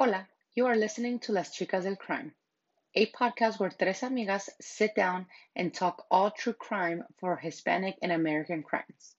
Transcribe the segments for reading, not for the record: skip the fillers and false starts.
Hola, you are listening to Las Chicas del Crime, a podcast where tres amigas sit down and talk all true crime for Hispanic and American crimes.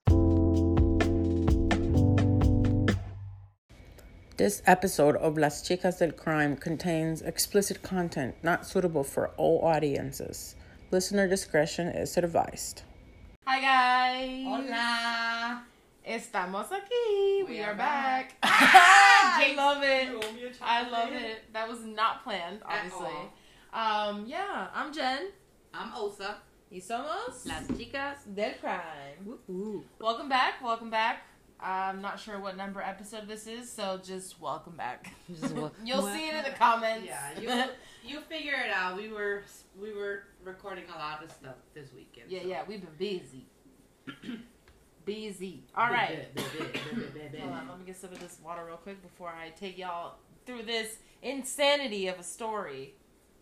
This episode of Las Chicas del Crime contains explicit content not suitable for all audiences. Listener discretion is advised. Hi guys! Hola! Estamos aquí. We are back. I love it. I love it. That was not planned, obviously. Yeah, I'm Jen. I'm Osa. Y somos Las Chicas del Crime. Ooh. Welcome back. Welcome back. I'm not sure what number episode this is, so just welcome back. You'll see it in the comments. Yeah, you figure it out. We were recording a lot of stuff this weekend. Yeah, we've been busy. Busy. All right. Hold on, let me get some of this water real quick before I take y'all through this insanity of a story.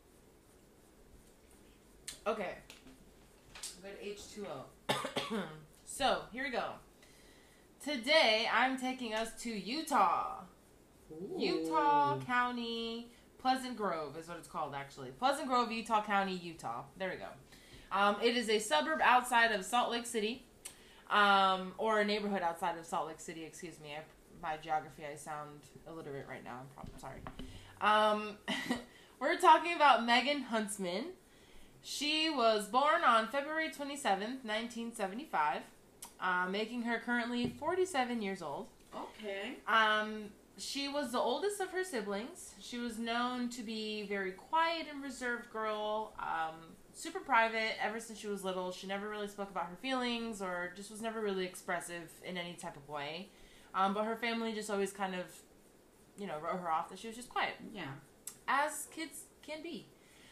Okay. Good H2O. So, here we go. Today, I'm taking us to Utah. Ooh. Utah County, Pleasant Grove is what it's called, actually. Pleasant Grove, Utah County, Utah. There we go. It is a suburb outside of Salt Lake City. Or a neighborhood outside of Salt Lake City, excuse me. My geography, I sound illiterate right now. I'm sorry. We're talking about Megan Huntsman. She was born on February 27th, 1975, making her currently 47 years old. Okay. She was the oldest of her siblings. She was known to be a very quiet and reserved girl, super private ever since she was little. She never really spoke about her feelings or just was never really expressive in any type of way. But her family just always kind of, wrote her off that she was just quiet. Yeah. As kids can be.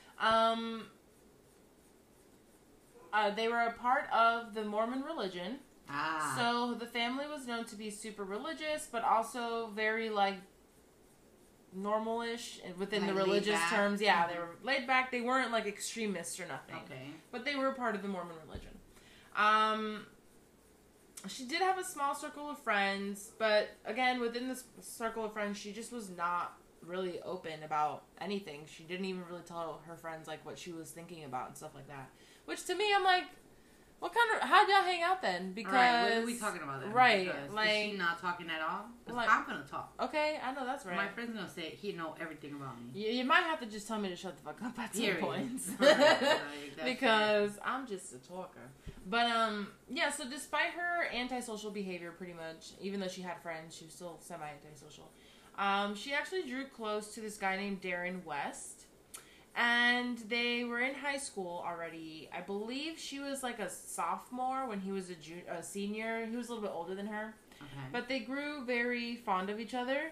They were a part of the Mormon religion. Ah. So the family was known to be super religious, but also very, normal-ish within the religious terms. Yeah, they were laid back. They weren't, extremists or nothing. Okay. But they were a part of the Mormon religion. She did have a small circle of friends, but, again, within this circle of friends, she just was not really open about anything. She didn't even really tell her friends, what she was thinking about and stuff like that. Which, to me, I'm like, how'd y'all hang out then? Because... Right, what are we talking about then? Right, because is she not talking at all? Because I'm gonna talk. Okay, I know that's right. My friend's gonna say he know everything about me. You might have to just tell me to shut the fuck up at some points. Because I'm just a talker. But, so despite her antisocial behavior, pretty much, even though she had friends, she was still semi-antisocial. She actually drew close to this guy named Darren West. And they were in high school already. I believe she was a sophomore when he was a senior. He was a little bit older than her. Okay. But they grew very fond of each other.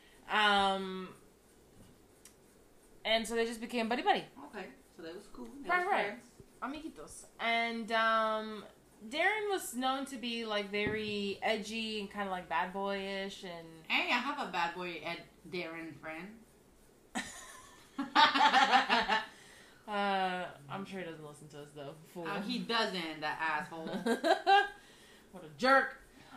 And so they just became buddy-buddy. Okay, so that was cool. Right. Amiguitos. And Darren was known to be very edgy and kind of bad boyish. And hey, I have a bad boy Darren friend. I'm sure he doesn't listen to us though. Fool. He doesn't, that asshole. What a jerk.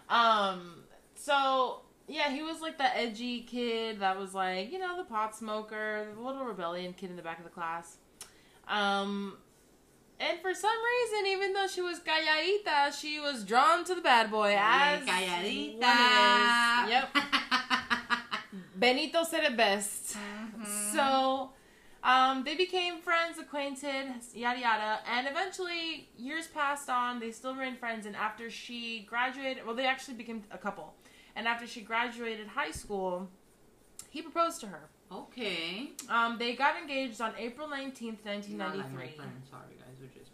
So yeah, he was the edgy kid that was the pot smoker, the little rebellion kid in the back of the class. And for some reason, even though she was calladita, she was drawn to the bad boy as calladita. One is. Yep. Benito said it best. Mm-hmm. So, they became friends, acquainted, yada yada, and eventually, years passed on, they still remained friends, and after she graduated, they actually became a couple, and after she graduated high school, he proposed to her. Okay. They got engaged on April 19th, 1993. Not like my friends. Sorry, guys, we're just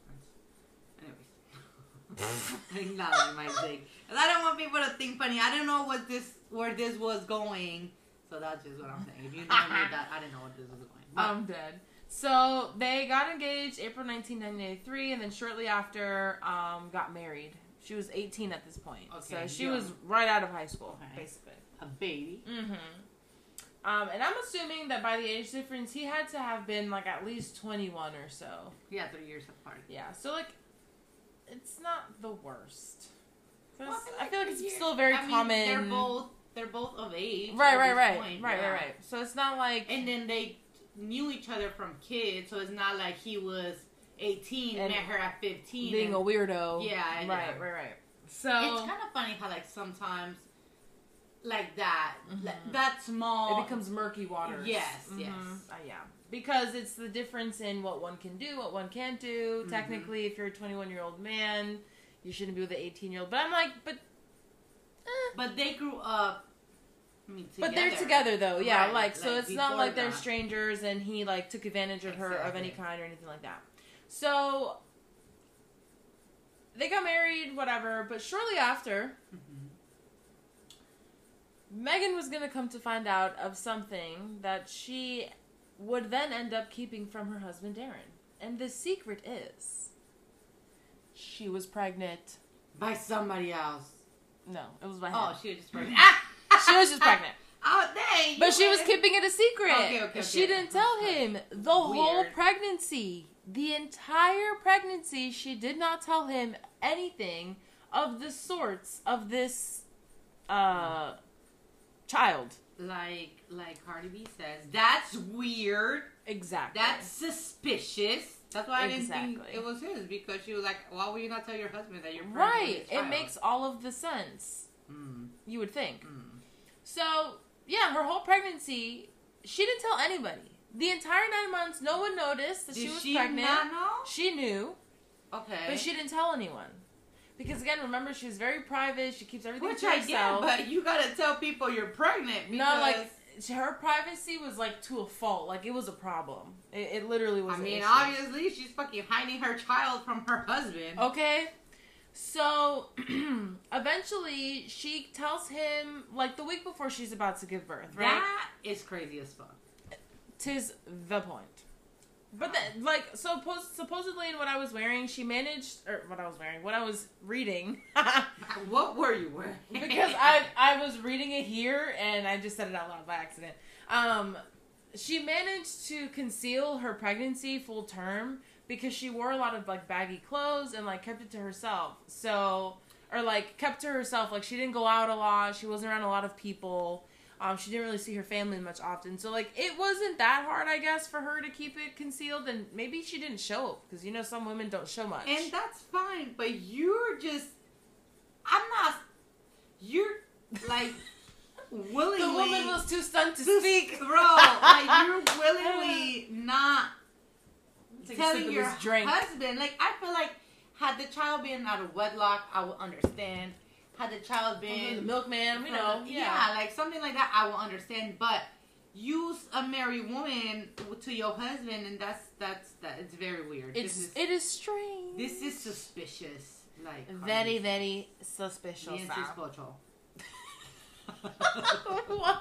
friends. Anyways. Not like my thing. I don't want people to think funny. I don't know where this was going. So that's just what I'm saying. If you know me, that I didn't know what this was going. But I'm dead. So they got engaged April 1993, and then shortly after, got married. She was 18 at this point. Okay, So she was right out of high school, basically. A baby. Mm-hmm. And I'm assuming that by the age difference, he had to have been at least 21 or so. Yeah, 3 years apart. Yeah. So it's not the worst. Well, I feel like it's still very common. They're both they're both of age. Right. So it's not like... And then they knew each other from kids, so it's not like he was 18 and met her at 15. Being a weirdo. Yeah. Right. So... It's kind of funny how, like, sometimes, like that, that small... It becomes murky waters. Yes. Yeah. Because it's the difference in what one can do, what one can't do. Technically, if you're a 21-year-old man, you shouldn't be with an 18-year-old. But I'm like, But they grew up... But they're together, though. Yeah, right. So it's not like they're strangers and he, like, took advantage of her of any kind or anything like that. So... They got married, whatever, but shortly after, Megan was going to come to find out of something that she would then end up keeping from her husband, Darren. And the secret is, she was pregnant. By somebody else. No, it was by him. Oh, she was just pregnant. She was just pregnant. Oh, dang. But she was keeping it a secret. Okay. She didn't tell him the whole pregnancy. The entire pregnancy, she did not tell him anything of the sorts of this child. Like Cardi B says, that's weird. Exactly. That's suspicious. That's why I didn't think it was his, because she was like, why would you not tell your husband that you're pregnant? Right. It makes all of the sense. You would think. So, yeah, her whole pregnancy, she didn't tell anybody. The entire 9 months, no one noticed that she was pregnant. Did she not know? She knew. Okay. But she didn't tell anyone. Because, again, remember, she's very private. She keeps everything Which to herself. But you gotta tell people you're pregnant. Because... No, like, her privacy was, like, to a fault. Like, it was a problem. It literally was an issue. Obviously, she's fucking hiding her child from her husband. Okay. So, eventually, she tells him, like, the week before she's about to give birth, right? That is crazy as fuck. 'Tis the point. But, supposedly in what I was wearing, she managed, or what I was reading. What were you wearing? Because I was reading it here, and I just said it out loud by accident. She managed to conceal her pregnancy full term because she wore a lot of, like, baggy clothes and, like, kept it to herself. So, or, like, kept to herself. Like, she didn't go out a lot. She wasn't around a lot of people. She didn't really see her family much often. So, like, it wasn't that hard, I guess, for her to keep it concealed. And maybe she didn't show. Because, you know, some women don't show much. And that's fine. But you're like, willingly... The woman was too stunned to speak. Bro, like, you're willingly not telling your husband. Like, I feel like, had the child been out of wedlock, I would understand. Had the child been the milkman, we know. Yeah, like something like that, I will understand. But use a married woman to your husband, and that's it's very weird. It is strange. This is suspicious. Like very, very suspicious. Bien suspocho. What?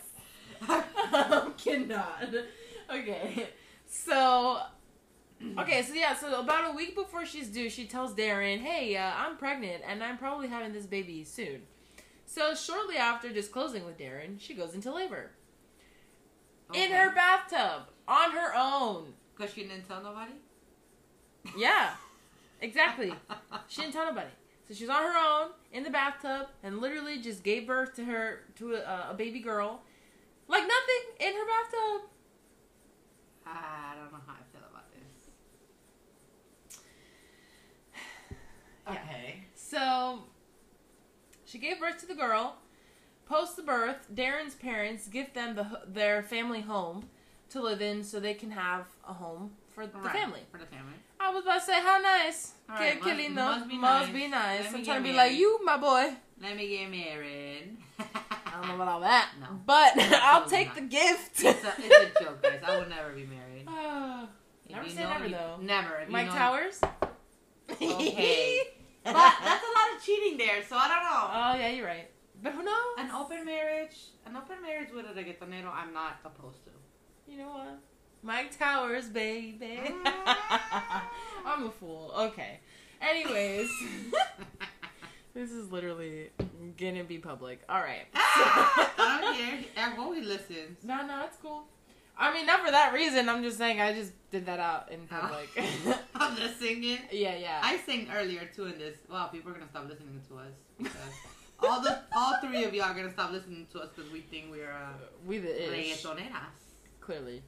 I cannot. Okay, so. So about a week before she's due, she tells Darren, hey, I'm pregnant, and I'm probably having this baby soon. So shortly after disclosing with Darren, she goes into labor. Okay. In her bathtub, on her own. Because she didn't tell nobody? Yeah, exactly. She didn't tell nobody. So she's on her own, in the bathtub, and literally just gave birth to a baby girl. Like nothing, in her bathtub. I don't know how I feel about this. Okay. So, she gave birth to the girl. Post the birth, Darren's parents gift them their family home to live in so they can have a home for the family. For the family. I was about to say, how nice. Right, must be nice. I'm trying to be like, you, my boy. Let me get married. I don't know about all that. No. But I'll take the gift. It's a joke, guys. I will never be married. Never say never, though. Never. Mike Towers? Okay. But that's a lot of cheating there, so I don't know. Oh, yeah, you're right. But who knows? An open marriage with a reggaetonero, I'm not opposed to. You know what? Mike Towers, baby. I'm a fool. Okay. Anyways. This is literally gonna be public. Alright. I don't care. I hope he listens. No, it's cool. I mean, not for that reason. I'm just saying I just did that out in public. I'm just singing? Yeah. I sang earlier, too, in this. Wow, people are gonna stop listening to us. Because All three of y'all are gonna stop listening to us because we think we the ish. Reggaetoneras. Clearly.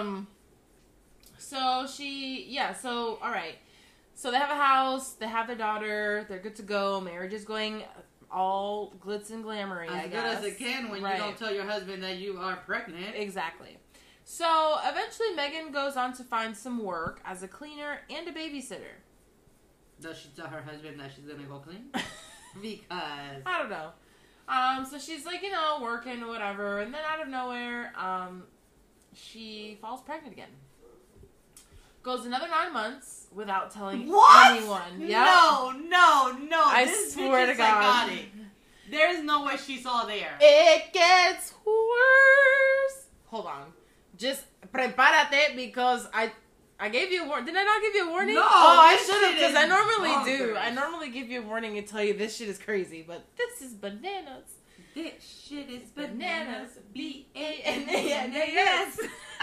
So all right. So they have a house, they have their daughter, they're good to go. Marriage is going all glitz and glamoury, I guess. As good as it can when you don't tell your husband that you are pregnant. Exactly. So eventually Megan goes on to find some work as a cleaner and a babysitter. Does she tell her husband that she's gonna go clean? Because I don't know. So she's like, working or whatever, and then out of nowhere, she falls pregnant again. Goes another 9 months without telling anyone. Yep. No. I swear to God. Psychotic. There's no way she's all there. It gets worse. Hold on. Just prepárate because I gave you a warning. Did I not give you a warning? No. I should have because I normally do. I normally give you a warning and tell you this shit is crazy, but this is bananas. This shit is bananas. BANANAS.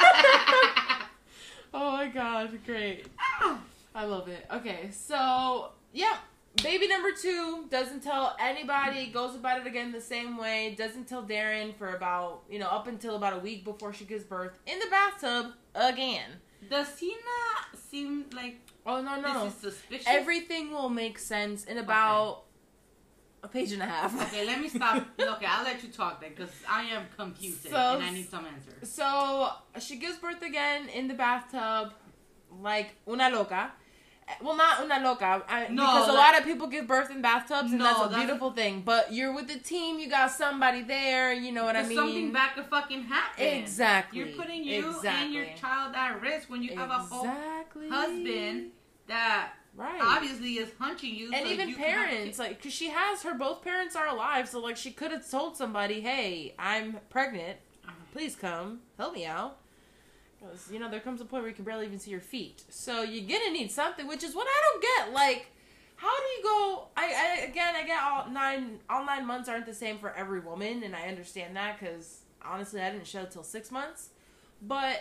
Oh my God, great. I love it. Okay, so, baby number 2 doesn't tell anybody, goes about it again the same way, doesn't tell Darren for about, up until about a week before she gives birth in the bathtub again. Does he not seem like... Oh, no. This is suspicious? Everything will make sense in about a page and a half. Okay, let me stop. Okay, I'll let you talk then, because I am confused and I need some answers. So, she gives birth again in the bathtub, like una loca. Well, not una loca, because a lot of people give birth in bathtubs, and that's a beautiful thing. But you're with the team, you got somebody there, you know what I mean? Something bad could fucking happen. Exactly. You're putting you and your child at risk when you have a whole husband that obviously is hunching you. And even parents, because she has both parents are alive, so she could have told somebody, hey, I'm pregnant, please come, help me out. Because, there comes a point where you can barely even see your feet. So you're going to need something, which is what I don't get. How do you go... I get all 9 months aren't the same for every woman, and I understand that because, honestly, I didn't show till 6 months. But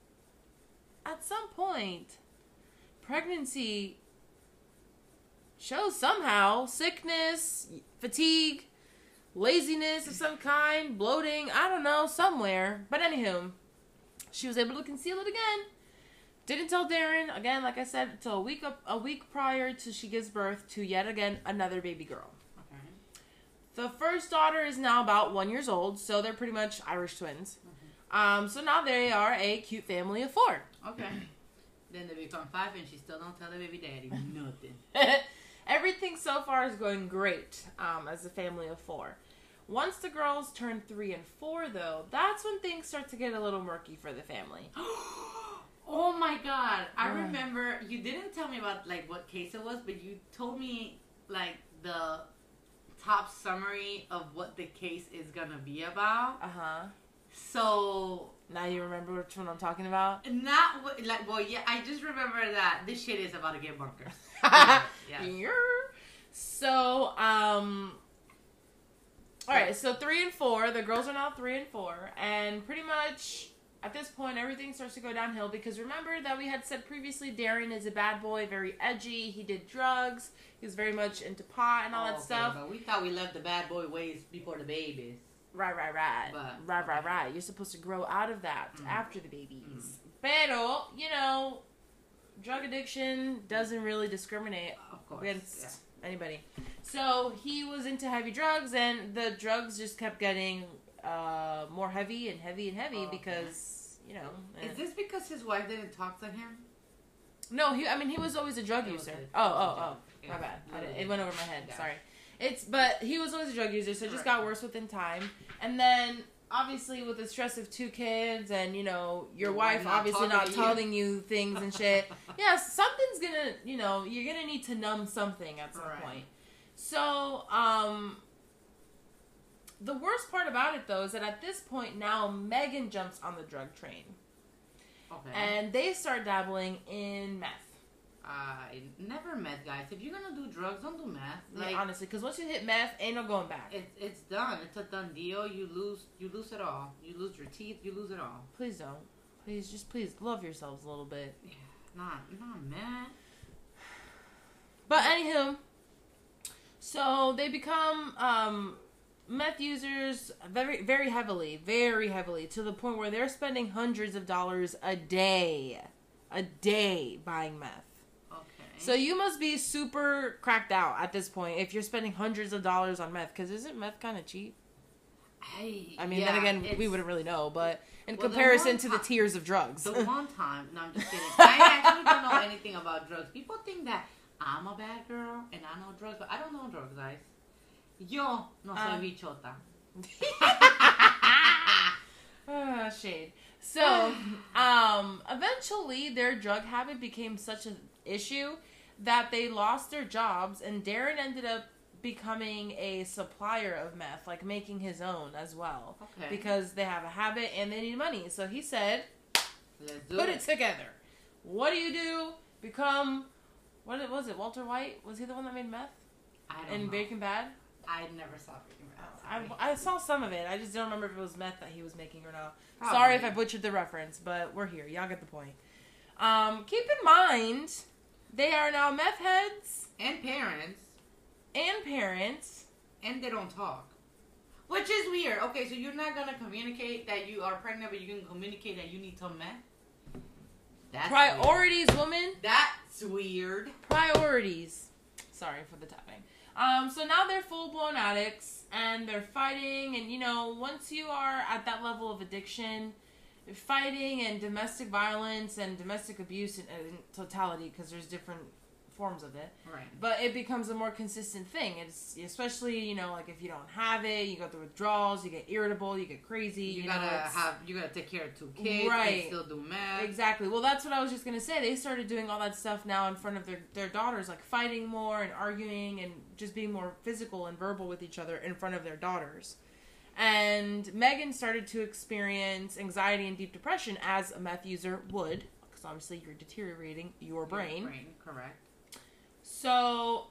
at some point, pregnancy shows somehow. Sickness, fatigue, laziness of some kind, bloating, I don't know, somewhere. But anywho... She was able to conceal it again. Didn't tell Darren, again, like I said, until a week prior to she gives birth to yet again another baby girl. Okay. The first daughter is now about 1 year old, so they're pretty much Irish twins. Mm-hmm. So now they are a cute family of 4. Okay. Then they become 5 and she still don't tell the baby daddy nothing. Everything so far is going great as a family of 4. Once the girls turn 3 and 4, though, that's when things start to get a little murky for the family. Oh my God. I remember, you didn't tell me about, what case it was, but you told me, the top summary of what the case is gonna be about. Uh-huh. So... Now you remember which one I'm talking about? I just remember that this shit is about to get bunkers. Yeah. So, alright, so 3 and 4, the girls are now 3 and 4, and pretty much at this point everything starts to go downhill because remember that we had said previously Darren is a bad boy, very edgy, he did drugs, he was very much into pot and all that stuff. But we thought we left the bad boy ways before the babies. Right. Right. You're supposed to grow out of that after the babies. Pero, drug addiction doesn't really discriminate against anybody. So he was into heavy drugs, and the drugs just kept getting more heavy and heavy and heavy because, Is this because his wife didn't talk to him? No, he was always a drug user. Oh. My bad. It went over my head. Yeah. Sorry. But he was always a drug user, so it just got worse within time. And then, obviously, with the stress of 2 kids and, your wife obviously not telling you things and shit. Yeah, something's gonna, you're gonna need to numb something at some point. So, the worst part about it, though, is that at this point now, Megan jumps on the drug train. Okay. And they start dabbling in meth. Never meth, guys. If you're gonna do drugs, don't do meth. Honestly, because once you hit meth, ain't no going back. It's done. It's a done deal. You lose it all. You lose your teeth. You lose it all. Please don't. Please love yourselves a little bit. Yeah, not meth. But anywho, So they become meth users very, very heavily, to the point where they're spending hundreds of dollars a day buying meth. Okay. So you must be super cracked out at this point if you're spending hundreds of dollars on meth, because isn't meth kind of cheap? I mean, then again, we wouldn't really know, but in comparison to the tiers of drugs. The one time, no, I'm just kidding. I actually don't know anything about drugs. People think that I'm a bad girl and I know drugs, but I don't know drugs, guys. Yo no soy bichota. Shade. So, eventually their drug habit became such an issue that they lost their jobs, and Darren ended up becoming a supplier of meth, like making his own as well. Okay. Because they have a habit and they need money. So he said, Let's do put it together. What do? Become, what was it, Walter White? Was he the one that made meth? I don't know. Breaking Bad? I never saw Breaking Bad. I saw some of it. I just don't remember if it was meth that he was making or not. Probably. Sorry if I butchered the reference, but we're here. Y'all get the point. Keep in mind, they are now meth heads. And parents. And they don't talk. Which is weird. Okay, so you're not going to communicate that you are pregnant, but you can communicate that you need some meth? That's Priorities, weird. woman. That's weird. Priorities. Sorry for the tapping. So now they're full-blown addicts, and they're fighting, and, you know, once you are at that level of addiction, fighting and domestic violence and domestic abuse in totality, because there's different forms of it. Right. But it becomes a more consistent thing. It's especially, you know, like if you don't have it, you go through withdrawals, you get irritable, you get crazy. You gotta take care of 2 kids, right. And still do math. Exactly. Well, that's what I was just gonna say. They started doing all that stuff now in front of their daughters, like fighting more and arguing and just being more physical and verbal with each other in front of their daughters. And Megan started to experience anxiety and deep depression, as a meth user would, because obviously you're deteriorating your brain. Correct. So,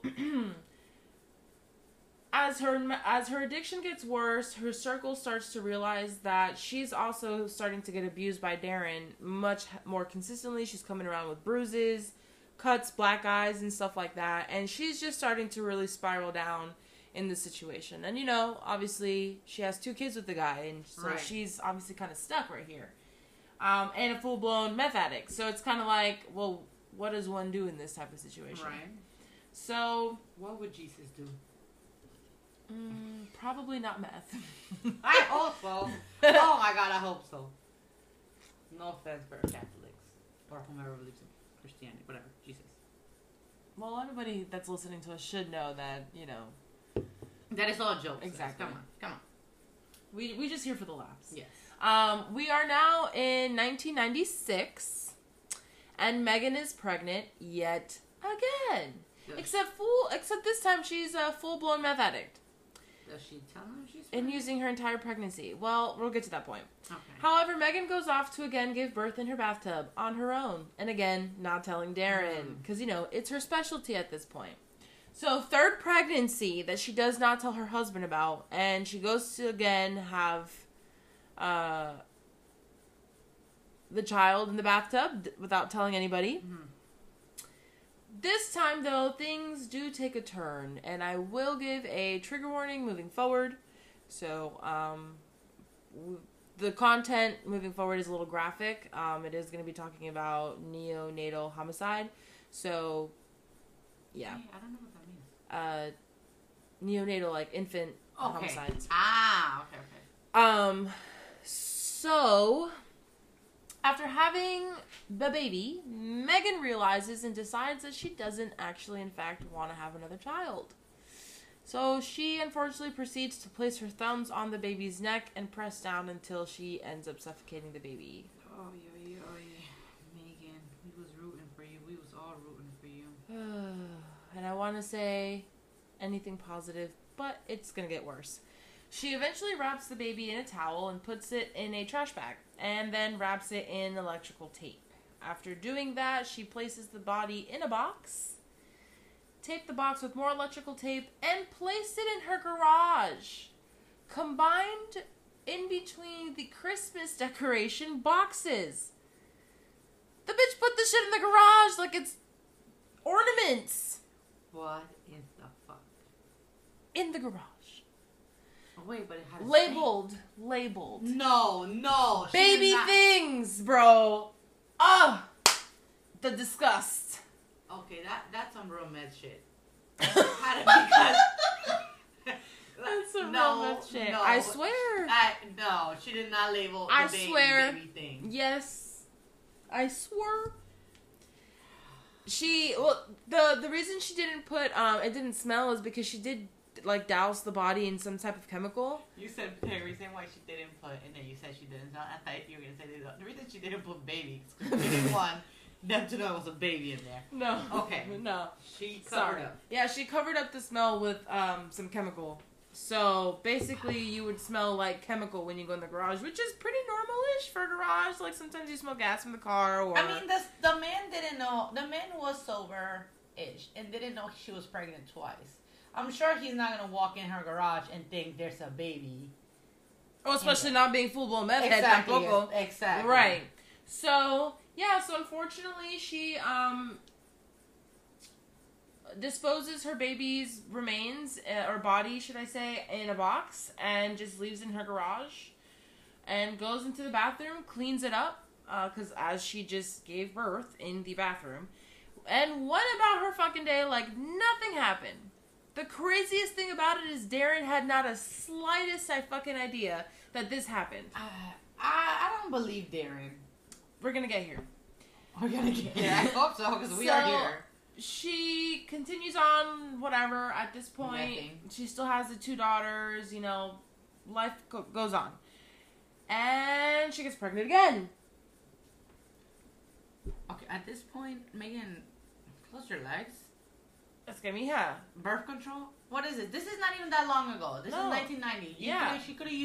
as her addiction gets worse, her circle starts to realize that she's also starting to get abused by Darren much more consistently. She's coming around with bruises, cuts, black eyes, and stuff like that. And she's just starting to really spiral down in the situation. And, you know, obviously, she has 2 kids with the guy, and so right. She's obviously kind of stuck right here. And a full-blown meth addict. So it's kind of like, well, what does one do in this type of situation? Right. So, what would Jesus do? Probably not meth. I hope so. Oh my God, I hope so. No offense for Catholics or whomever believes in Christianity, whatever. Jesus. Well, everybody that's listening to us should know that, you know. That is all jokes. Exactly. Come on. We just here for the laughs. Yes. We are now in 1996, and Megan is pregnant yet again. Except this time she's a full-blown meth addict. Does she tell him she's pregnant? And using her entire pregnancy. Well, we'll get to that point. Okay. However, Megan goes off to again give birth in her bathtub on her own. And again, not telling Darren. Because, you know, it's her specialty at this point. So, 3rd pregnancy that she does not tell her husband about. And she goes to again have the child in the bathtub without telling anybody. Mm-hmm. This time, though, things do take a turn, and I will give a trigger warning moving forward. So, the content moving forward is a little graphic. It is going to be talking about neonatal homicide. So, yeah. I don't know what that means. Neonatal, like infant homicides. Okay. So, after having the baby, Megan realizes and decides that she doesn't actually, in fact, want to have another child. So she, unfortunately, proceeds to place her thumbs on the baby's neck and press down until she ends up suffocating the baby. Oh, yeah. Megan, we was rooting for you. We was all rooting for you. And I want to say anything positive, but it's going to get worse. She eventually wraps the baby in a towel and puts it in a trash bag, and then wraps it in electrical tape. After doing that, she places the body in a box, taped the box with more electrical tape, and placed it in her garage, combined in between the Christmas decoration boxes. The bitch put the shit in the garage like it's ornaments. What in the fuck? in the garage. Oh, wait, but it had a Labeled. No. Baby things, bro. Oh, the disgust. Okay, that's some real meth shit. Had it because... That's some real meth shit. No. I swear. No, she did not label the I baby, swear. baby thing. Yes, I swear. The reason she didn't put it didn't smell is because she did like douse the body in some type of chemical. You said the reason why she didn't put, and then you said she didn't. I thought you were gonna say the reason she didn't put baby is because she didn't want them to know it was a baby in there. No. Okay. No. She covered up. Yeah, she covered up the smell with some chemical. So basically, you would smell like chemical when you go in the garage, which is pretty normal-ish for a garage. Like sometimes you smell gas from the car, or I mean, the man didn't know. The man was sober-ish and didn't know she was pregnant twice. I'm sure he's not gonna walk in her garage and think there's a baby. oh, especially not being full-blown meth head Exactly. tampoco. Exactly. Right. So yeah. So unfortunately, she disposes her baby's remains, or body, should I say, in a box, and just leaves in her garage, and goes into the bathroom, cleans it up, because as she just gave birth in the bathroom, and what about her fucking day? Like nothing happened. The craziest thing about it is Darren had not a slightest fucking idea that this happened. I don't believe Darren. We're gonna get here. We're gonna get here. I hope so, because we are here. She continues on, whatever, at this point. Nothing. She still has the 2 daughters, life goes on. And she gets pregnant again. Okay, at this point, Megan, close your legs. It's gonna be her. Birth control? What is it? This is not even that long ago. This No. is 1990. Yeah. She could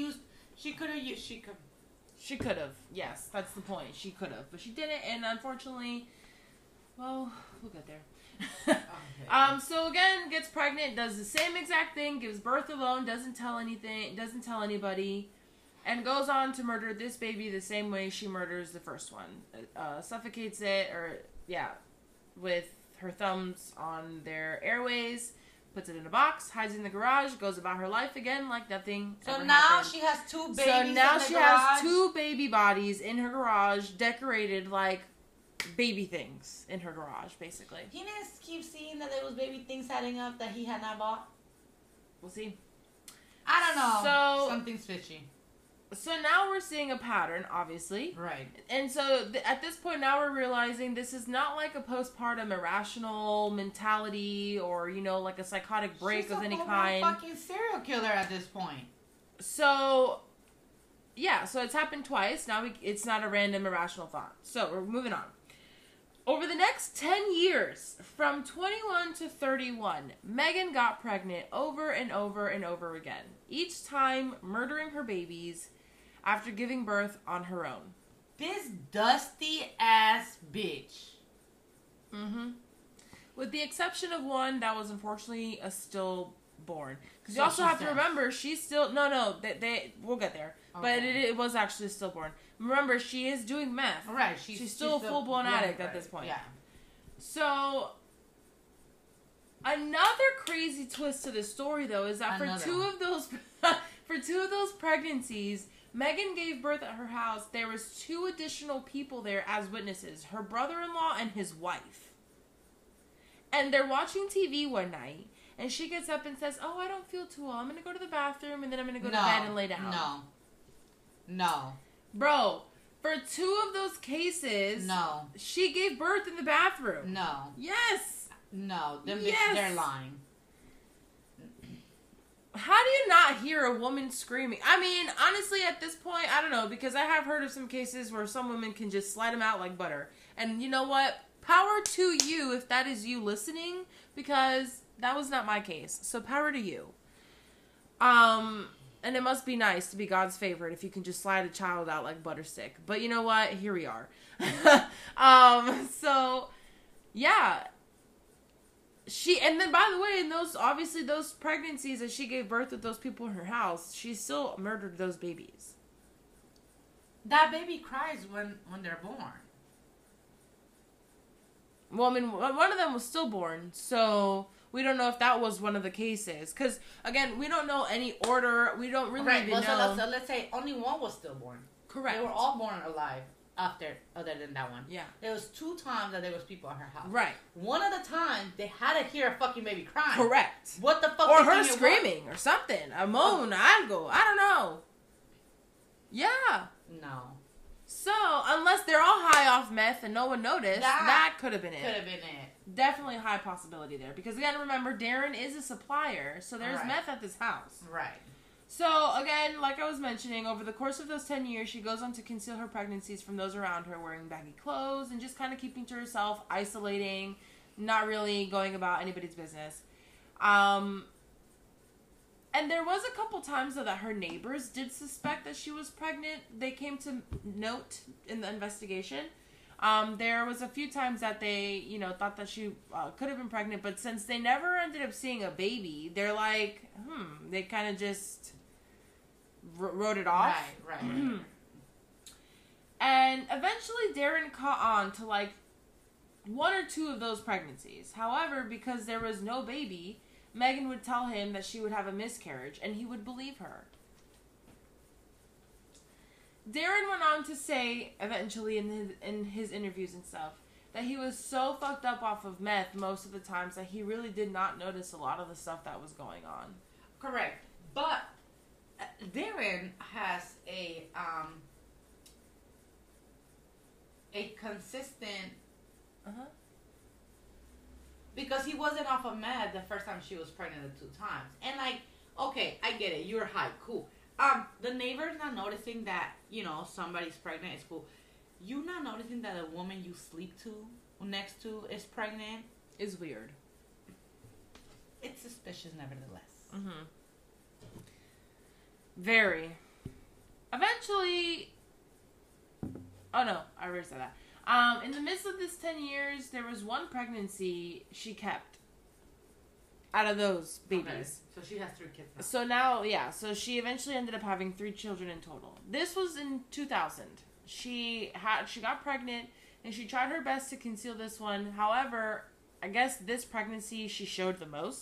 have. Yes, that's the point. She could have. But she didn't, and unfortunately, well, we'll get there. Okay. So again, gets pregnant, does the same exact thing, gives birth alone, doesn't tell anybody, and goes on to murder this baby the same way she murders the first one. Suffocates it, with her thumbs on their airways, puts it in a box, hides it in the garage, goes about her life again like nothing So ever now happened. she has 2 babies So now in the she garage. has 2 baby bodies in her garage, decorated like baby things in her garage, basically. He didn't keep seeing that there was baby things adding up that he had not bought. We'll see. I don't know. So- Something's fishy. So now we're seeing a pattern, obviously. Right. And so at this point now we're realizing this is not like a postpartum irrational mentality or, like a psychotic break She's of any a kind. fucking serial killer at this point. So, yeah, so it's happened twice. Now it's not a random irrational thought. So we're moving on. Over the next 10 years, from 21 to 31, Megan got pregnant over and over and over again, each time murdering her babies after giving birth on her own. This dusty ass bitch. Mm-hmm. With the exception of one that was unfortunately a stillborn. Because you So also she have to said. remember, she's still... they we'll get there. But Okay. it was actually a stillborn. Remember, she is doing meth. Right. She's still a full-blown addict at this point. Yeah. So, another crazy twist to the story, though, is that Another for two of those pregnancies, Megan gave birth at her house. There was 2 additional people there as witnesses: her brother-in-law and his wife. And they're watching TV one night, and she gets up and says, "Oh, I don't feel too well. I'm gonna go to the bathroom, and then I'm gonna go to bed and lay down." No. Bro. For 2 of those cases, No. she gave birth in the bathroom. No. Yes. No. Them Yes. bitches, they're lying. How do you not hear a woman screaming? I mean, honestly, at this point, I don't know, because I have heard of some cases where some women can just slide them out like butter. And you know what? Power to you if that is you listening, because that was not my case. So power to you. And it must be nice to be God's favorite if you can just slide a child out like butter stick. But you know what? Here we are. So, yeah. And then, by the way, in those pregnancies that she gave birth with those people in her house, she still murdered those babies. That baby cries when they're born. Well, I mean, one of them was stillborn, so We don't know if that was one of the cases. Because, again, we don't know any order. We don't really even know. So let's say only one was stillborn. Correct. They were all born alive other than that one. Yeah. There was 2 times that there was people at her house. Right. One of the times, they had to hear a fucking baby crying. Correct. What the fuck? Or her screaming or something. A moan, algo. I don't know. Yeah. No. So, unless they're all high off meth and no one noticed, that could have been it. Could have been it. Definitely a high possibility there. Because, again, remember, Darren is a supplier, so there's meth at this house. Right. So, again, like I was mentioning, over the course of those 10 years, she goes on to conceal her pregnancies from those around her, wearing baggy clothes and just kind of keeping to herself, isolating, not really going about anybody's business. And there was a couple times, though, that her neighbors did suspect that she was pregnant. They came to note in the investigation. There was a few times that they, thought that she could have been pregnant, but since they never ended up seeing a baby, they're like, they kind of just wrote it off. Right. And eventually Darren caught on to, 1 or 2 of those pregnancies. However, because there was no baby, Megan would tell him that she would have a miscarriage, and he would believe her. Darren went on to say, eventually in his interviews and stuff, that he was so fucked up off of meth most of the times that he really did not notice a lot of the stuff that was going on. Correct. But Darren has a consistent... Because he wasn't off of meth the first time she was pregnant the 2 times. And okay, I get it. You're high. Cool. The neighbor's not noticing that, somebody's pregnant. It's cool. You not noticing that a woman you sleep next to is pregnant? Is weird. It's suspicious nevertheless. Mm-hmm. Very. Eventually... Oh, no. I already said that. In the midst of this 10 years, there was 1 pregnancy she kept out of those babies. Okay. So she has 3 kids now. So now, so she eventually ended up having 3 children in total. This was in 2000. She got pregnant, and she tried her best to conceal this one. However, I guess this pregnancy she showed the most.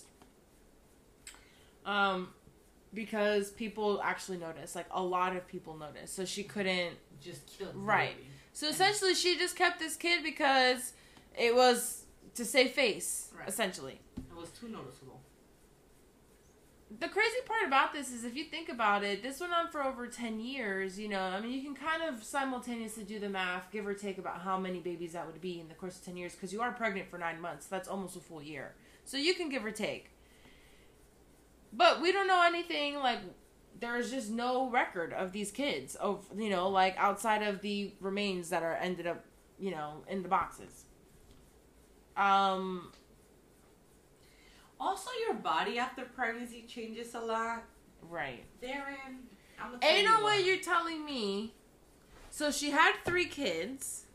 Because people actually noticed. A lot of people noticed. So she couldn't... Just kill the Right. baby. So essentially, she just kept this kid because it was to save face, essentially. It was too noticeable. The crazy part about this is, if you think about it, this went on for over 10 years, you can kind of simultaneously do the math, give or take, about how many babies that would be in the course of 10 years, because you are pregnant for 9 months. That's almost a full year. So you can give or take. But we don't know anything, there's just no record of these kids, outside of the remains that are ended up, in the boxes. Also, your body after pregnancy changes a lot. Right. Darren, I'm gonna tell Ain't you no way what. you're telling me. So she had 3 kids.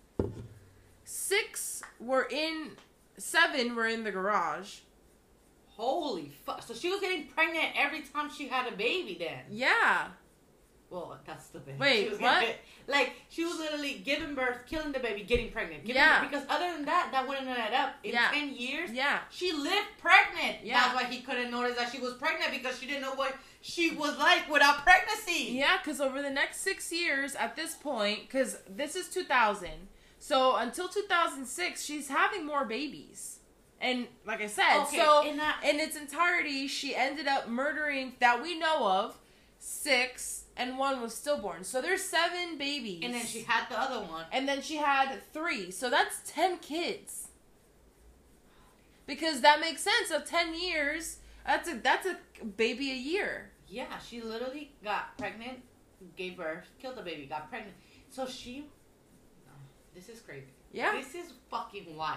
7 were in the garage. Holy fuck. So she was getting pregnant every time she had a baby then. Yeah. Well, that's stupid. Wait, she was what? She was literally giving birth, killing the baby, getting pregnant. Because other than that wouldn't add up. In 10 years, she lived pregnant. Yeah. That's why he couldn't notice that she was pregnant, because she didn't know what she was like without pregnancy. Yeah, because over the next 6 years, at this point, because this is 2000, so until 2006, she's having more babies. And like I said, in its entirety, she ended up murdering, that we know of, 6, and 1 was stillborn. So there's 7 babies. And then she had the other one. And then she had 3. So that's 10 kids. Because that makes sense. So 10 years, that's a baby a year. Yeah, she literally got pregnant, gave birth, killed the baby, got pregnant. So she... No, this is crazy. Yeah. This is fucking wild.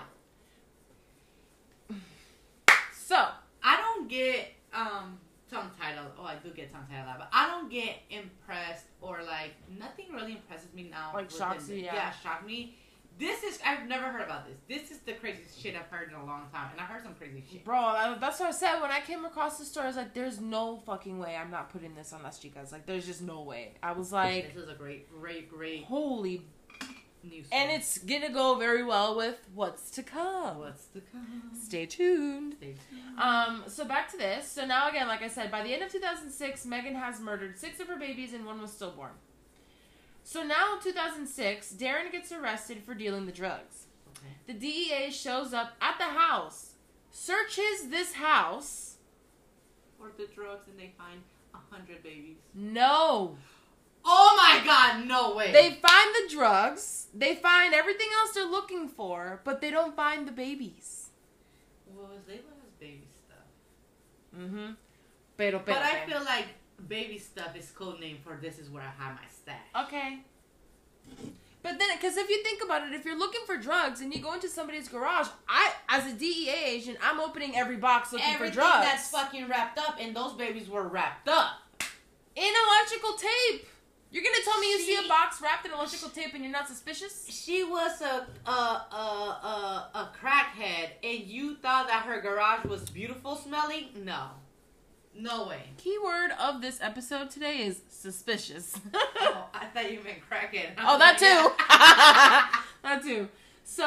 So, I don't get tongue-tied. Oh, I do get tongue-tied a lot, but I don't get impressed or nothing really impresses me now. Shocks you, Yeah, shocked me. I've never heard about this. This is the craziest shit I've heard in a long time, and I've heard some crazy shit. Bro, that's what I said when I came across the story. I was like, there's no fucking way I'm not putting this on Las Chicas. There's just no way. I was like... This is a great... Holy New And it's gonna go very well with what's to come. What's to come? Stay tuned. Stay tuned. So back to this. So now again, like I said, by the end of 2006, Megan has murdered 6 of her babies and 1 was stillborn. So now in 2006, Darren gets arrested for dealing the drugs. Okay. The DEA shows up at the house, searches this house. For the drugs, and they find 100 babies. No. Oh my God! No way. They find the drugs. They find everything else they're looking for, but they don't find the babies. Well, was labeled as baby stuff. Mm-hmm. But I feel like baby stuff is code name for this is where I have my stash. Okay. But then, because if you think about it, if you're looking for drugs and you go into somebody's garage, as a DEA agent, I'm opening every box looking for drugs. Everything that's fucking wrapped up, and those babies were wrapped up. In electrical tape. You're going to tell me you see a box wrapped in electrical tape and you're not suspicious? She was a crackhead, and you thought that her garage was beautiful smelling? No. No way. Keyword of this episode today is suspicious. Oh, I thought you meant crackhead. Oh, that too. That too. So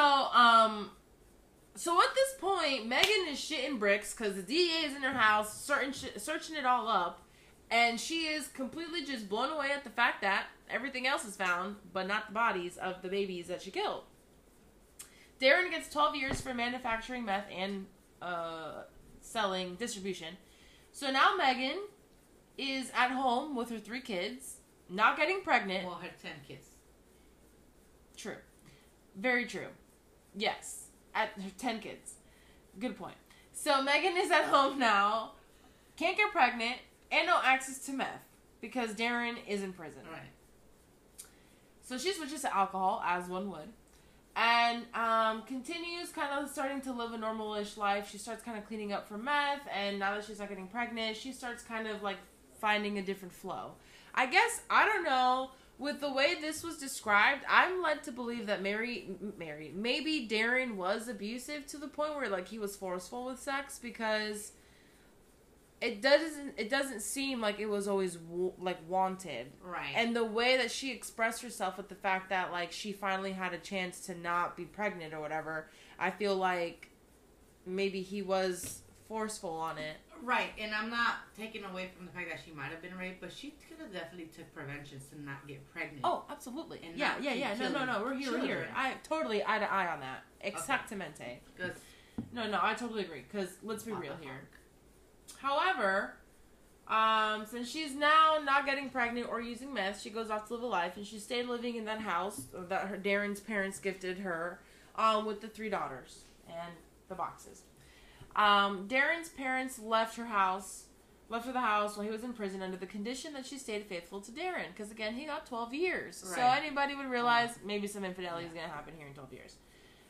at this point, Megan is shitting bricks because the DEA is in her house, searching it all up, and she is completely just blown away at the fact that everything else is found, but not the bodies of the babies that she killed. Darren gets 12 years for manufacturing meth and selling distribution. So now Megan is at home with her 3 kids, not getting pregnant. Well, her 10 kids. True. Very true. Yes. At her 10 kids. Good point. So Megan is at home now, can't get pregnant, and no access to meth because Darren is in prison. Right. So she switches to alcohol, as one would. And continues kind of starting to live a normal-ish life. She starts kind of cleaning up for meth, and now that she's not getting pregnant, she starts kind of like finding a different flow. I guess, I don't know, with the way this was described, I'm led to believe that maybe Darren was abusive to the point where like he was forceful with sex, because it doesn't seem like it was always wanted. Right. And the way that she expressed herself with the fact that like she finally had a chance to not be pregnant or whatever, I feel like maybe he was forceful on it. Right, and I'm not taking away from the fact that she might have been raped, but she could have definitely took preventions to not get pregnant. Oh, absolutely. And Yeah. No. We're children. here. I totally eye to eye on that. Exactamente. Because No, I totally agree. Because let's be real here. However, since she's now not getting pregnant or using meth, she goes off to live a life, and she stayed living in that house that Darren's parents gifted her, with the 3 daughters and the boxes. Darren's parents left her the house while he was in prison under the condition that she stayed faithful to Darren, because again, he got 12 years. Right. So anybody would realize maybe some infidelity is going to happen here in 12 years.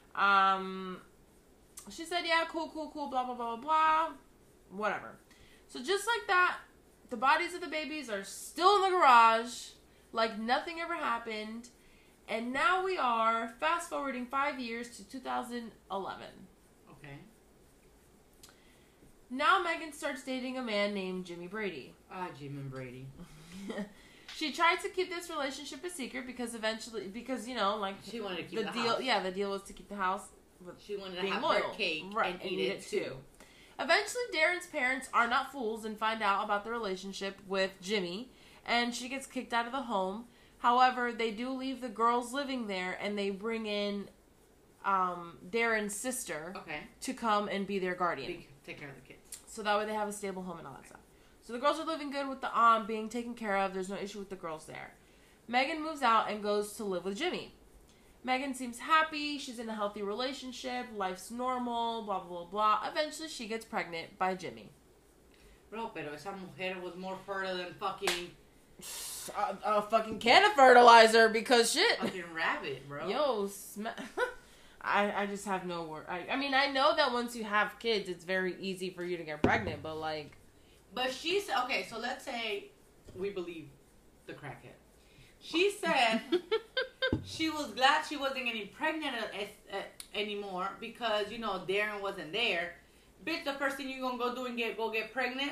She said, yeah, cool, blah, blah, blah, blah, blah. Whatever. So just like that, the bodies of the babies are still in the garage, like nothing ever happened. And now we are fast forwarding 5 years to 2011. Okay. Now Megan starts dating a man named Jimmy Brady. Jimmy Brady. She tried to keep this relationship a secret because you know, like she wanted to keep the deal. house. Yeah, the deal was to keep the house. She wanted to being have loyal. her cake and eat it too. Eventually, Darren's parents are not fools and find out about the relationship with Jimmy, and she gets kicked out of the home. However, they do leave the girls living there, and they bring in Darren's sister to come and be their guardian. Take care of the kids. So that way they have a stable home and all that stuff. So the girls are living good with the aunt being taken care of. There's no issue with the girls there. Megan moves out and goes to live with Jimmy. Megan seems happy. She's in a healthy relationship. Life's normal. Blah, blah, blah. Eventually, she gets pregnant by Jimmy. Bro, pero esa mujer was more fertile than fucking... a fucking can of fertilizer, because shit. Fucking rabbit, bro. Yo, I just have no word. I mean, I know that once you have kids, it's very easy for you to get pregnant, but like... But she's... Okay, so let's say we believe the crackhead. She said she was glad she wasn't getting pregnant anymore because, you know, Darren wasn't there. Bitch, the first thing you gonna go do and go get pregnant?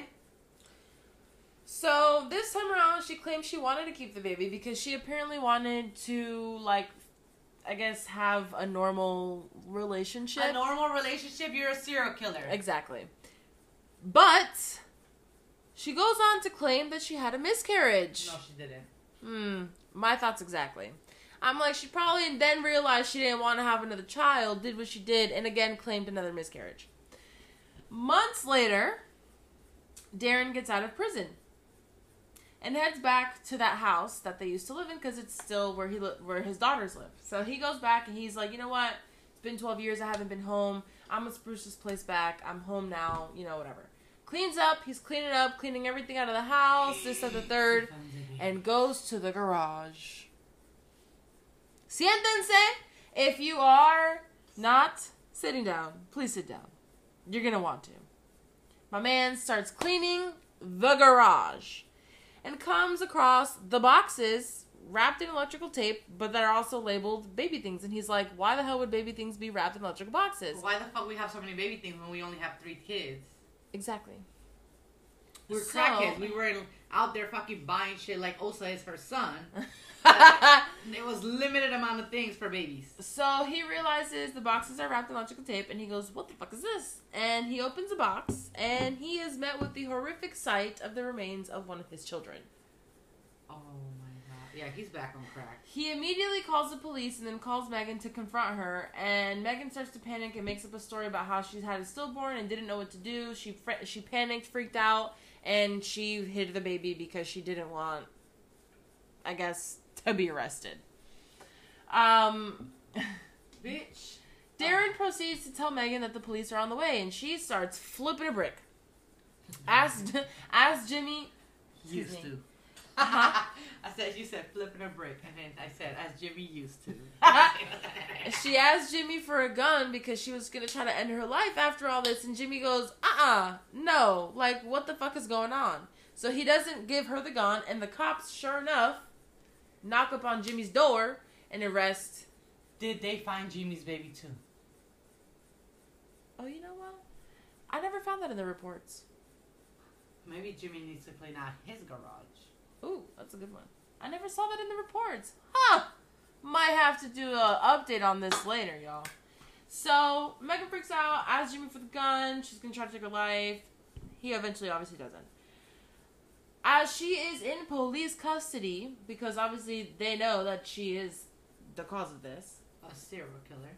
So, this time around, she claimed she wanted to keep the baby because she apparently wanted to, like, I guess, have a normal relationship. A normal relationship, you're a serial killer. Exactly. But she goes on to claim that she had a miscarriage. No, she didn't. My thoughts exactly. I'm like, she probably then realized she didn't want to have another child, did what she did, and again claimed another miscarriage. Months later, Darren gets out of prison and heads back to that house that they used to live in because it's still where his daughters live. So he goes back and he's like, you know what? It's been 12 years. I haven't been home. I'm going to spruce this place back. I'm home now. You know, whatever. Cleans up. He's cleaning up, cleaning everything out of the house, this, that, the third, and goes to the garage. Siéntense. If you are not sitting down, please sit down. You're going to want to. My man starts cleaning the garage and comes across the boxes wrapped in electrical tape, but that are also labeled baby things. And he's like, why the hell would baby things be wrapped in electrical boxes? Why the fuck we have so many baby things when we only have 3 kids? Exactly. We're crackheads. We were out there fucking buying shit like Osa is her son. There was limited amount of things for babies. So he realizes the boxes are wrapped in electrical tape, and he goes, what the fuck is this? And he opens a box, and he is met with the horrific sight of the remains of one of his children. Oh my god. Yeah, he's back on crack. He immediately calls the police and then calls Megan to confront her, and Megan starts to panic and makes up a story about how she's had a stillborn and didn't know what to do. She panicked, freaked out, and she hid the baby because she didn't want, I guess, to be arrested. Bitch. Darren proceeds to tell Megan that the police are on the way, and she starts flipping a brick. As Jimmy Used to. Uh-huh. You said flipping a brick, and then I said, as Jimmy used to. She asked Jimmy for a gun because she was going to try to end her life after all this, and Jimmy goes, no, like, what the fuck is going on? So he doesn't give her the gun, and the cops, sure enough, knock up on Jimmy's door and arrest. Did they find Jimmy's baby too? Oh, you know what? I never found that in the reports. Maybe Jimmy needs to clean out his garage. Ooh, that's a good one. I never saw that in the reports. Huh. Might have to do an update on this later, y'all. So, Megan freaks out, asks Jimmy for the gun. She's going to try to take her life. He eventually obviously doesn't. As she is in police custody, because obviously they know that she is the cause of this. A serial killer.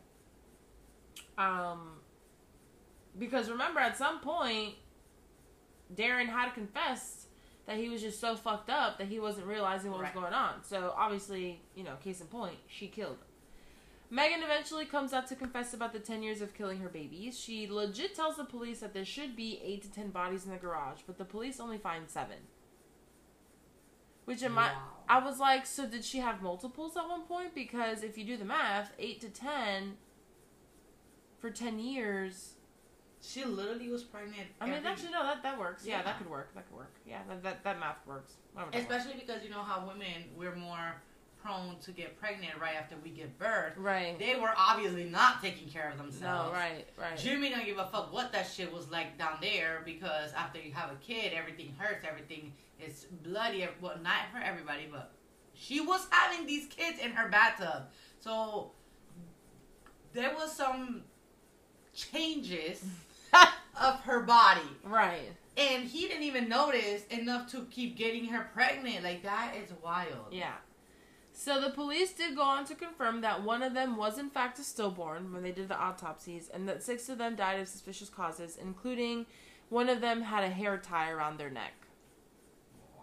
Because remember, at some point, Darren had confessed that he was just so fucked up that he wasn't realizing what was going on. So, obviously, you know, case in point, she killed him. Megan eventually comes out to confess about the 10 years of killing her babies. She legit tells the police that there should be 8 to 10 bodies in the garage, but the police only find 7. Which I was like, so did she have multiples at one point? Because if you do the math, 8 to 10 for 10 years... She literally was pregnant. I mean, actually, no, that works. Yeah, that could work. Yeah, that math works. Especially because you know how women, we're more prone to get pregnant right after we give birth. Right. They were obviously not taking care of themselves. No, right. Jimmy don't give a fuck what that shit was like down there because after you have a kid, everything hurts, everything is bloody. Well, not for everybody, but she was having these kids in her bathtub. So there was some changes of her body. Right. And he didn't even notice enough to keep getting her pregnant. Like, that is wild. Yeah. So the police did go on to confirm that one of them was in fact a stillborn when they did the autopsies, and that 6 of them died of suspicious causes, including one of them had a hair tie around their neck. Wow.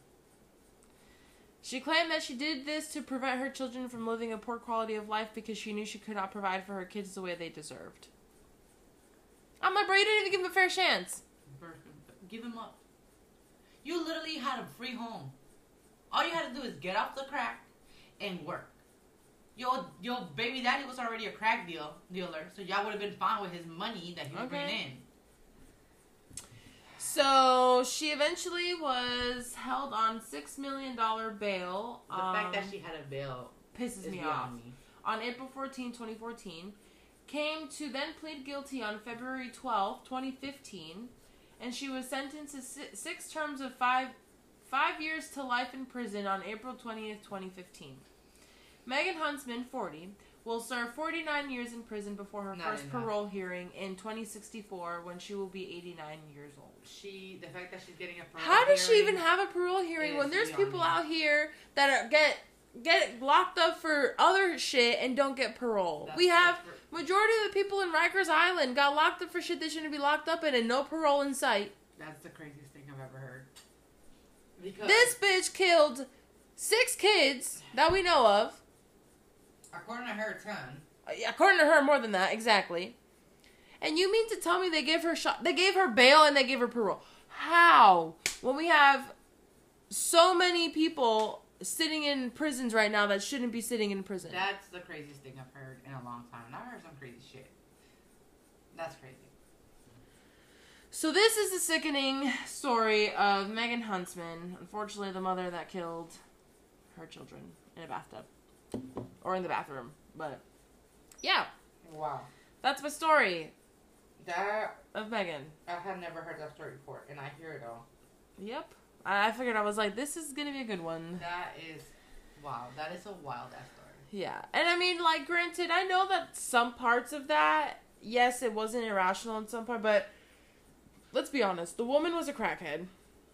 She claimed that she did this to prevent her children from living a poor quality of life because she knew she could not provide for her kids the way they deserved. I'm like, bro, you didn't even give him a fair chance. Give him up. You literally had a free home. All you had to do is get off the crack and work. Your baby daddy was already a crack dealer, so y'all would have been fine with his money that he was bringing in. So she eventually was held on $6 million bail. The fact that she had a bail pisses me off. On April 14, 2014. Came to then plead guilty on February 12, 2015, and she was sentenced to 6 terms of 5 years to life in prison on April 20th, 2015. Megan Huntsman, 40, will serve 49 years in prison before her Not first enough. parole hearing in 2064 when she will be 89 years old. The fact that she's getting a parole How does she hearing even have a parole hearing when is there's beyond people me. out here that get locked up for other shit and don't get parole? That's We have the- majority of the people in Rikers Island got locked up for shit they shouldn't be locked up in and no parole in sight. That's the craziest thing I've ever heard. Because This bitch killed 6 kids that we know of. according to her, 10. According to her, more than that, exactly. And you mean to tell me they gave her bail and they gave her parole? How? When we have so many people sitting in prisons right now that shouldn't be sitting in prison. That's the craziest thing I've heard in a long time. And I've heard some crazy shit. That's crazy. So this is the sickening story of Megan Huntsman. Unfortunately, the mother that killed her children in a bathtub. Or in the bathroom. But, yeah. Wow. That's my story That, of Megan. I had never heard that story before. And I hear it all. Yep. I figured, I was like, this is going to be a good one. That is, wow. That is a wild ass story. Yeah. And I mean, like, granted, I know that some parts of that, yes, it wasn't irrational in some part, but let's be honest. The woman was a crackhead.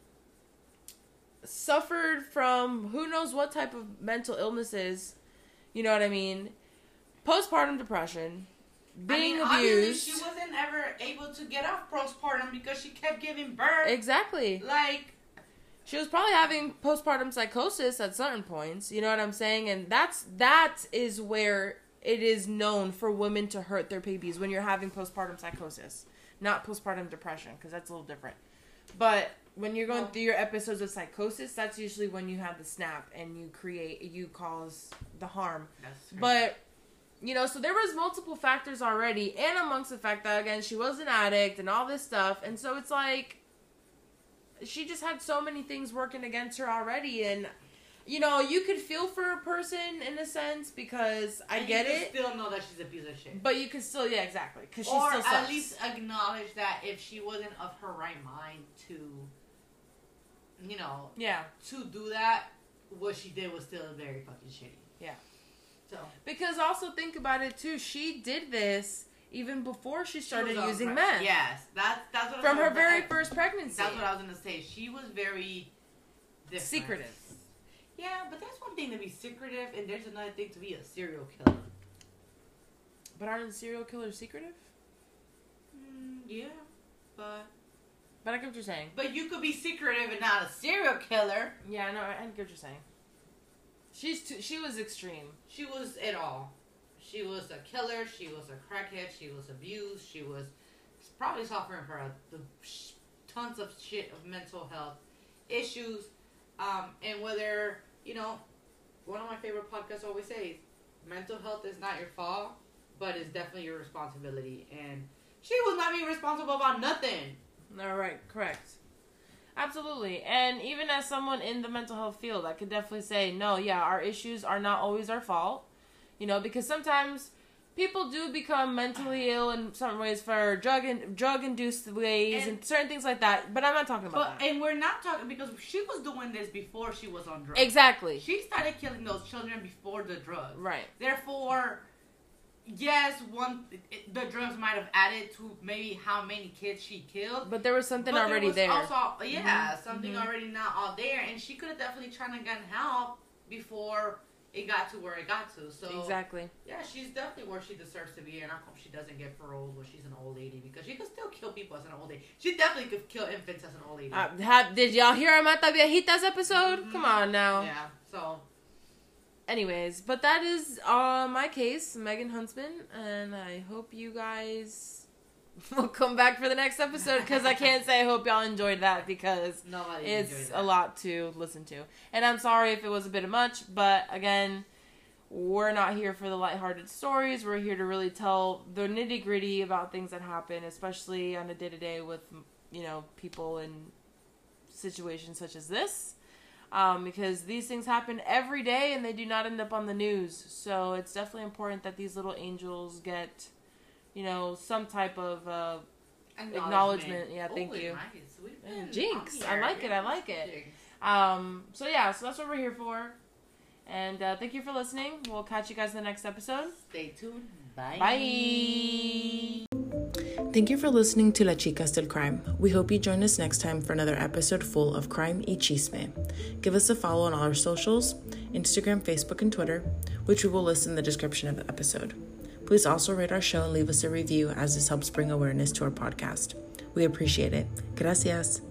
Suffered from who knows what type of mental illnesses. You know what I mean? Postpartum depression. Being obviously abused. she wasn't ever able to get off postpartum because she kept giving birth. Exactly. Like, She was probably having postpartum psychosis at certain points. You know what I'm saying? And that is where it is known for women to hurt their babies, when you're having postpartum psychosis. Not postpartum depression, because that's a little different. But when you're going through your episodes of psychosis, that's usually when you have the snap and you cause the harm. that's crazy. But, you know, so there was multiple factors already, and amongst the fact that, again, she was an addict and all this stuff. And so it's like, she just had so many things working against her already. And, you know, you could feel for a person in a sense, because I get you it. still know that she's a piece of shit. But you can still, yeah, exactly. Because she Or still sucks. at least acknowledge that if she wasn't of her right mind to, you know, Yeah. to do that, what she did was still very fucking shitty. Yeah. So Because also think about it too. She did this even before she started she was using on meth. Yes, that's what From I was her very gonna- first pregnancy. That's what I was gonna say. She was very different. Secretive. Yeah, but that's one thing to be secretive, and there's another thing to be a serial killer. But aren't serial killers secretive? Yeah, but But I get what you're saying. you could be secretive and not a serial killer. Yeah, no, I get what you're saying. She was extreme. She was it all. She was a killer. She was a crackhead. She was abused. She was probably suffering from tons of shit of mental health issues. And whether, you know, one of my favorite podcasts always says, mental health is not your fault, but it's definitely your responsibility. And she was not being responsible about nothing. All right, correct. Absolutely. And even as someone in the mental health field, I could definitely say, no, yeah, our issues are not always our fault. You know, because sometimes people do become mentally ill in some ways for drug-induced ways and certain things like that. But I'm not talking about that. And we're not talking, because she was doing this before she was on drugs. Exactly. She started killing those children before the drugs. Right. Therefore, yes, the drugs might have added to maybe how many kids she killed. But there was something but already there. Also, something already not all there, and she could have definitely tried to get help before it got to where it got to. So Exactly. yeah, she's definitely where she deserves to be, and I hope she doesn't get paroled when she's an old lady, because she could still kill people as an old lady. She definitely could kill infants as an old lady. Did y'all hear our Mata Viejitas episode? Come on now. Yeah. So Anyways, but that is my case, Megan Huntsman, and I hope you guys will come back for the next episode, because I can't say I hope y'all enjoyed that, because nobody it's enjoyed a that. lot to listen to. And I'm sorry if it was a bit of much, but again, we're not here for the lighthearted stories. We're here to really tell the nitty-gritty about things that happen, especially on a day-to-day with, you know, people in situations such as this. Because these things happen every day and they do not end up on the news. So it's definitely important that these little angels get, you know, some type of acknowledgement. Yeah, thank you. Nice. We've been Jinx. on I here. like it. I like it. Jinx. So yeah, so that's what we're here for. And thank you for listening. We'll catch you guys in the next episode. Stay tuned. Bye. Bye. Thank you for listening to La Chicas del Crime. We hope you join us next time for another episode full of crime y chisme. Give us a follow on all our socials, Instagram, Facebook, and Twitter, which we will list in the description of the episode. Please also rate our show and leave us a review, as this helps bring awareness to our podcast. We appreciate it. Gracias.